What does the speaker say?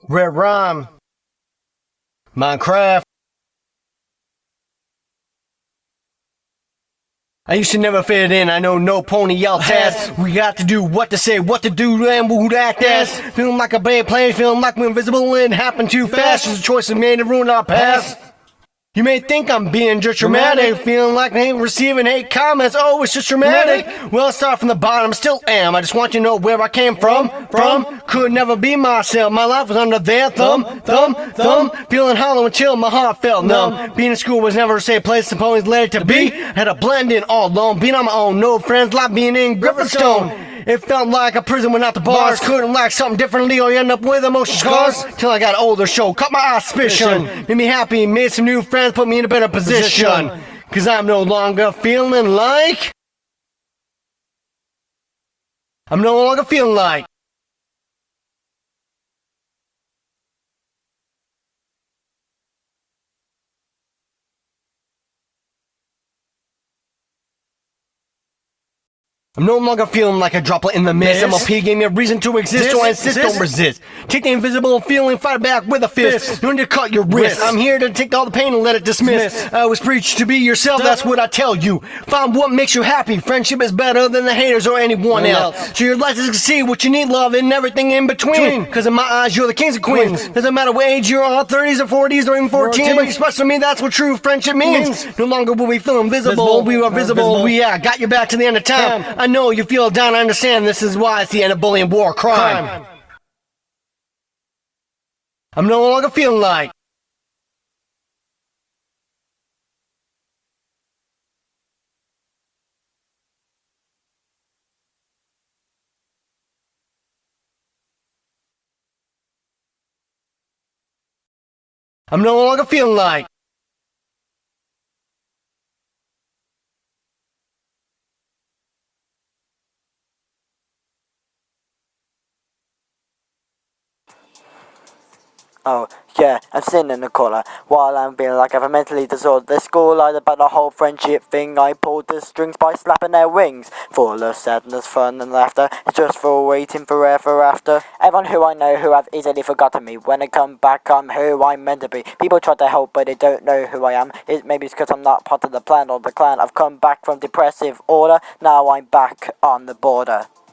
Red Rhyme, Minecraft. I used to never fit in, I know no pony out fast. We got to do what to say, what to do, and who to act as. Feeling like a bad plane, feeling like we're invisible and happened too fast. Just a choice made to ruin our past. You may think I'm being just dramatic, feeling like I ain't receiving hate comments. Oh, it's just dramatic. Well, I start from the bottom, still am. I just want you to know where I came from. Could never be myself. My life was under their thumb. Feeling hollow and chill, my heart felt numb. Being in school was never a safe place, the ponies led it to be. Had to blend in all alone, being on my own, no friends, like being in Griffinstone. It felt like a prison without the bars. Couldn't like something differently or you end up with emotion scars. Till I got older, show caught my suspicion. Made me happy, made some new friends, put me in a better position. Cause I'm no longer feeling like I'm no longer feeling like I'm no longer feeling like a droplet in the mist. MLP gave me a reason to exist, so I insist, don't resist. Take the invisible feeling, fight it back with a fist. You need to cut your wrist. I'm here to take all the pain and let it dismiss. I always preach to be yourself, that's what I tell you. Find what makes you happy. Friendship is better than the haters or anyone else. So your life is to see what you need, love, and everything in between. Cause in my eyes, you're the kings and queens. Doesn't matter what age you're on, 30s or 40s or even 14. But express to me, that's what true friendship means. No longer will we feel invisible, we are visible. We got you back to the end of time. I know you feel down, I understand this is why it's the end of bullying, war, crime. I'm no longer feeling like I'm no longer feeling like Oh, yeah, I'm sitting in the corner while I'm feeling like I'm mentally disordered. The school lied about the whole friendship thing. I pulled the strings by slapping their wings. Full of sadness, fun and laughter, just for waiting forever after. Everyone who I know who have easily forgotten me. When I come back, I'm who I'm meant to be. People try to help, but they don't know who I am. Maybe it's because I'm not part of the plan or the clan. I've come back from depressive order. Now I'm back on the border.